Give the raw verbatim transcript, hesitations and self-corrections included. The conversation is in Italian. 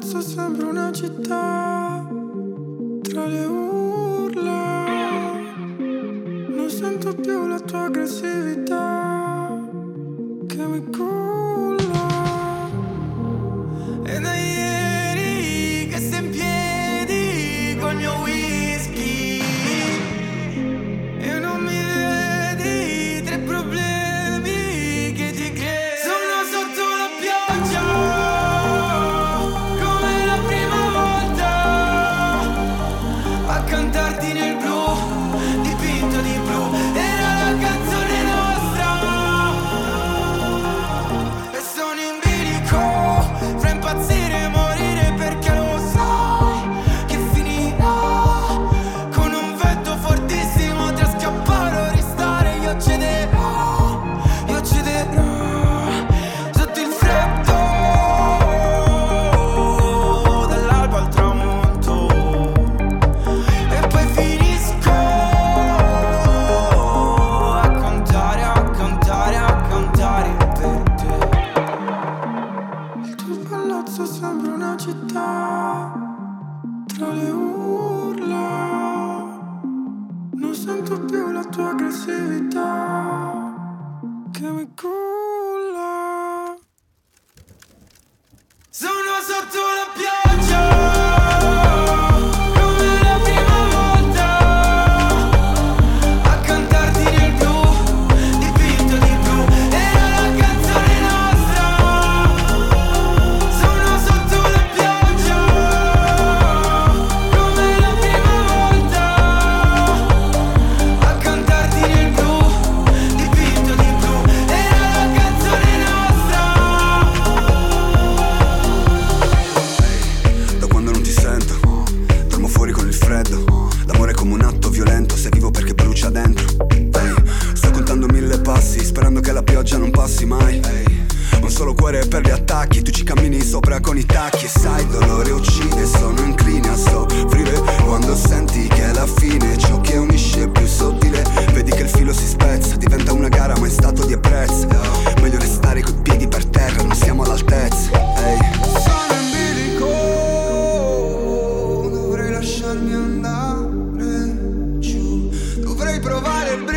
palazzo sembra una città tra le urla. Non sento più la tua aggressività che mi culla. E da ieri che sei in piedi col mio whisky e non mi vedi, tre problemi che ti crei. Sono sotto la pioggia come la prima volta, a cantarti nel blu, dipinto di blu. Era la canzone nostra e sono in bilico fra impazzire e morire, perché lo sai che finirà con un vento fortissimo tra scappare o restare. Io cederò, io cederò sotto il freddo dall'alba al tramonto e poi finisco a contare, a contare, a contare per te. Il tuo palazzo sembra una città tra le urla. Non sento più la tua aggressività che mi culla. Sono sotto la pioggia come la prima volta, a cantarti nel blu, dipinto di blu. Era la canzone nostra. Sono sotto la pioggia come la prima volta, a cantarti nel blu, dipinto di blu. Era la canzone nostra. Da quando non ti sento, dormo fuori con il freddo. L'amore è come un atto violento, se vivo perché brucia dentro. Ehi, sto contando mille passi, sperando che la pioggia non passi mai. Un solo cuore per gli attacchi, tu ci cammini sopra con i tacchi. E sai, il dolore uccide, sono incline a soffrire quando senti che è la fine. Ciò che unisce è più sottile, vedi che il filo si spezza, diventa una gara ma è stato di apprezzo. Meglio restare coi piedi per terra, non siamo all'altezza. Ehi, sono in bilico, dovrei lasciarmi andare giù, dovrei provare il brivido